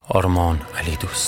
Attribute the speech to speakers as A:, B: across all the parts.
A: آرمان علی دوست.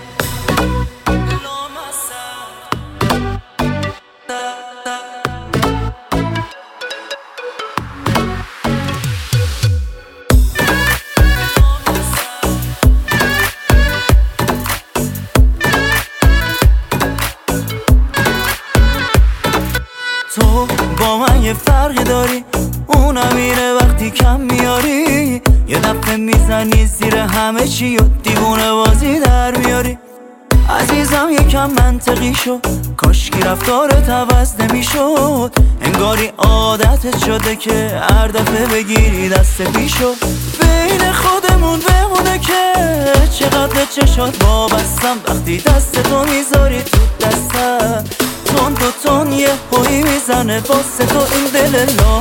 B: تو با من یه فرقی داری، اونم اینه وقتی کم میاری، یه دفعه میزنی زیر همه چی و دیوونه بازی در میاری. عزیزم یکم منطقی شو، کاشکی رفتارت عوض نمیشد، انگاری عادتت شده که هر دفعه بگیری دست پیشو. بین خودمون بمونه که چقدر چشات وابستم، وقتی دست تو میذاری تو دستم تون دو تون یه هوی میزنه واسه تو این دل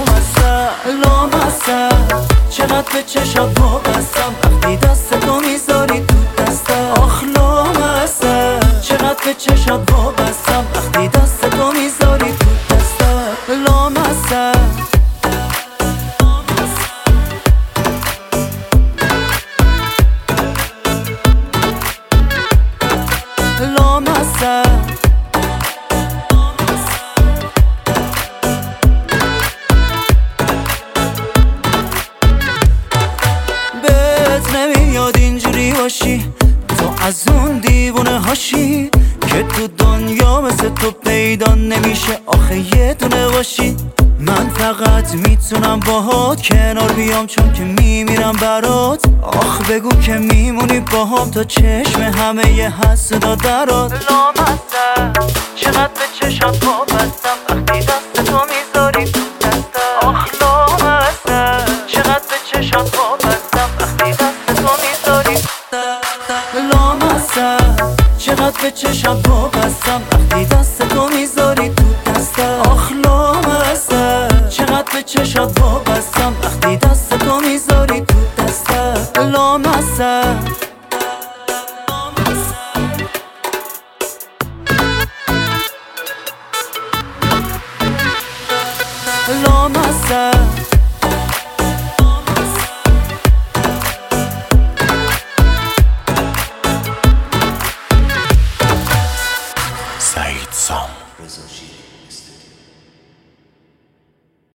B: لامصب. چقدر به چشات وابستم، وقتی دست تو میذاری تو دستم. آخ لامصب، چقدر به چشات وابستم، وقتی دست تو میذاری تو دستم. لامصب لامصب نمیاد اینجوری باشی، تو از اون دیوونه هاشی که تو دنیا مثل تو پیدا نمیشه، آخه یه دونه باشی. من فقط میتونم باهات کنار بیام چون که میمیرم برات. آخ بگو که میمونی باهام تا چشم همه یه حسودا درات. لامصب چقدر به چشات وابستم، وقتی دست تو میذاری تو دستم. آخ لامصب چقدر به چشات وابستم، وقتی دست تو میذاری. لامصب چقدر به چشم وابستم، وقتی دست تو میذاری تو دستم. آخ لامصب چقدر به چشات وابستم، وقتی دست تو میذاری تو دستم. لامصب لامصب